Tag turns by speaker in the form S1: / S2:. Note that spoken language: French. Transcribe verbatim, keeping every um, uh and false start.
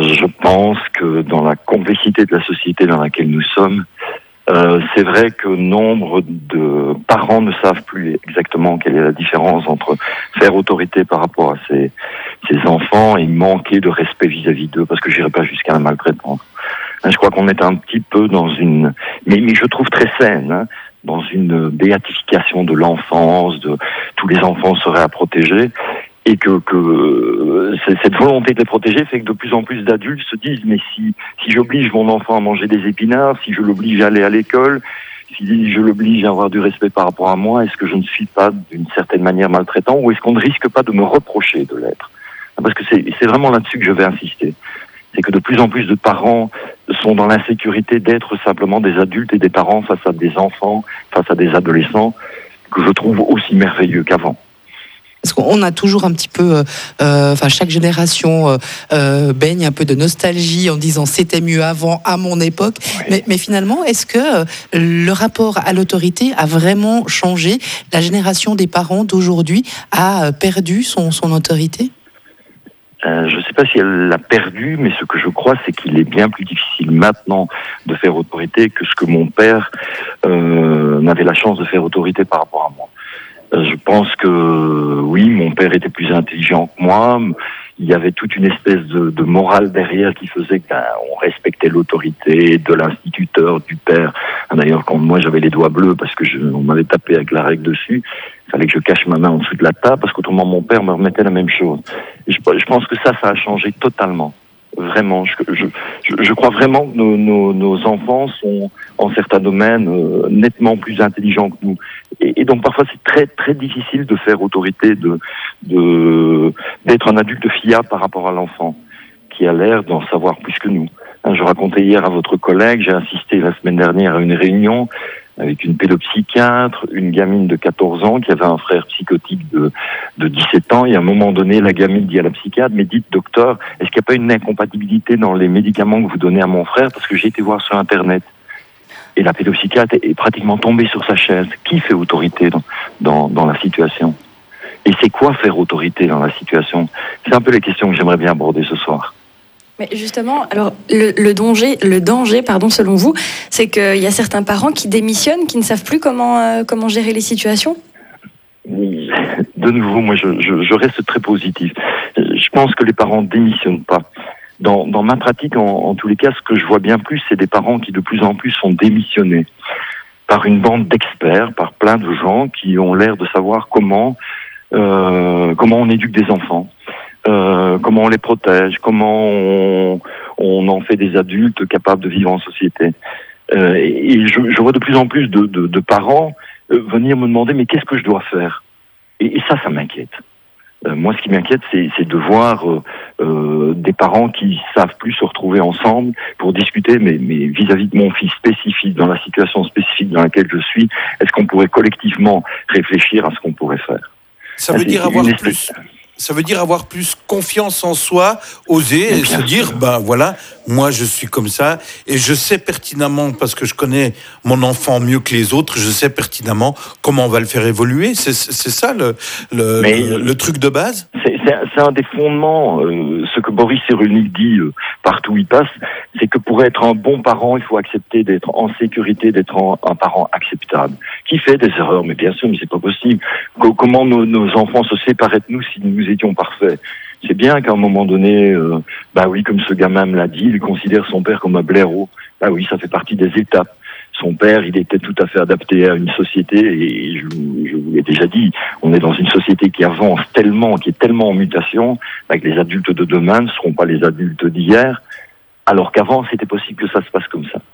S1: je pense que dans la complexité de la société dans laquelle nous sommes, euh, c'est vrai que nombre de parents ne savent plus exactement quelle est la différence entre faire autorité par rapport à ses, ses enfants et manquer de respect vis-à-vis d'eux, parce que j'irai pas jusqu'à la maltraitance. Je crois qu'on est un petit peu dans une, mais, mais je trouve très saine, hein, dans une béatification de l'enfance, de tous les enfants seraient à protéger, et que, que cette volonté de les protéger fait que de plus en plus d'adultes se disent mais si si j'oblige mon enfant à manger des épinards, si je l'oblige à aller à l'école, si je l'oblige à avoir du respect par rapport à moi, est-ce que je ne suis pas d'une certaine manière maltraitant, ou est-ce qu'on ne risque pas de me reprocher de l'être? Parce que c'est c'est vraiment là-dessus que je vais insister. C'est que de plus en plus de parents sont dans l'insécurité d'être simplement des adultes et des parents face à des enfants, face à des adolescents, que je trouve aussi merveilleux qu'avant.
S2: Parce qu'on a toujours un petit peu, euh, enfin chaque génération euh, baigne un peu de nostalgie en disant c'était mieux avant, à mon époque. Oui. Mais, mais finalement, est-ce que le rapport à l'autorité a vraiment changé? La génération des parents d'aujourd'hui a perdu son, son autorité?
S1: Euh, je ne sais pas si elle l'a perdu, mais ce que je crois, c'est qu'il est bien plus difficile maintenant de faire autorité que ce que mon père euh, n'avait la chance de faire autorité par rapport à moi. Euh, je pense que oui, mon père était plus intelligent que moi. Il y avait toute une espèce de, de morale derrière qui faisait qu'on respectait l'autorité de l'instituteur, du père. D'ailleurs, quand moi j'avais les doigts bleus parce que je, on m'avait tapé avec la règle dessus, il fallait que je cache ma main en dessous de la table parce qu'autrement mon père me remettait la même chose. Et je, je pense que ça, ça a changé totalement. Vraiment, je, je, je, je crois vraiment que nos, nos, nos enfants sont, en certains domaines, euh, nettement plus intelligents que nous. Et, et donc parfois c'est très très difficile de faire autorité, de, de d'être un adulte fiable par rapport à l'enfant, qui a l'air d'en savoir plus que nous. Hein, je racontais hier à votre collègue, j'ai assisté la semaine dernière à une réunion avec une pédopsychiatre, une gamine de quatorze ans qui avait un frère psychotique de, de dix-sept ans, et à un moment donné, la gamine dit à la psychiatre, mais dites, docteur, est-ce qu'il n'y a pas une incompatibilité dans les médicaments que vous donnez à mon frère, parce que j'ai été voir sur Internet. Et la pédopsychiatre est pratiquement tombée sur sa chaise. Qui fait autorité dans, dans, dans la situation? Et c'est quoi faire autorité dans la situation? C'est un peu les questions que j'aimerais bien aborder ce soir.
S3: Mais justement, alors le, le danger, le danger, pardon, selon vous, c'est qu'il y a certains parents qui démissionnent, qui ne savent plus comment euh, comment gérer les situations.
S1: Oui, de nouveau, moi, je, je, je reste très positif. Je pense que les parents démissionnent pas. Dans, dans ma pratique, en, en tous les cas, ce que je vois bien plus, c'est des parents qui de plus en plus sont démissionnés par une bande d'experts, par plein de gens qui ont l'air de savoir comment euh, comment on éduque des enfants. Euh, comment on les protège, comment on, on en fait des adultes capables de vivre en société. Euh, et je, je vois de plus en plus de, de, de parents euh, venir me demander mais qu'est-ce que je dois faire? Et, et ça, ça m'inquiète. Euh, moi, ce qui m'inquiète, c'est, c'est de voir euh, euh, des parents qui savent plus se retrouver ensemble pour discuter, mais, mais vis-à-vis de mon fils spécifique, dans la situation spécifique dans laquelle je suis, est-ce qu'on pourrait collectivement réfléchir à ce qu'on pourrait faire?
S4: Ça veut dire avoir plus... Ça veut dire avoir plus confiance en soi, oser et se dire, ben voilà, moi je suis comme ça et je sais pertinemment, parce que je connais mon enfant mieux que les autres, je sais pertinemment comment on va le faire évoluer. C'est, c'est ça le, le, le, le truc de base.
S1: C'est, c'est, c'est un des fondements, euh, ce que Boris Cyrulnik dit euh, partout où il passe, c'est que pour être un bon parent, il faut accepter d'être en sécurité, d'être en, un parent acceptable. Qui fait des erreurs, mais bien sûr, mais c'est pas possible. Comment nos, nos enfants se sépareraient de nous si nous étions parfaits? C'est bien qu'à un moment donné, euh, bah oui, comme ce gamin me l'a dit, il considère son père comme un blaireau. Bah oui, ça fait partie des étapes. Son père, il était tout à fait adapté à une société, et je, je vous l'ai déjà dit, on est dans une société qui avance tellement, qui est tellement en mutation, bah, que les adultes de demain ne seront pas les adultes d'hier, alors qu'avant, c'était possible que ça se passe comme ça.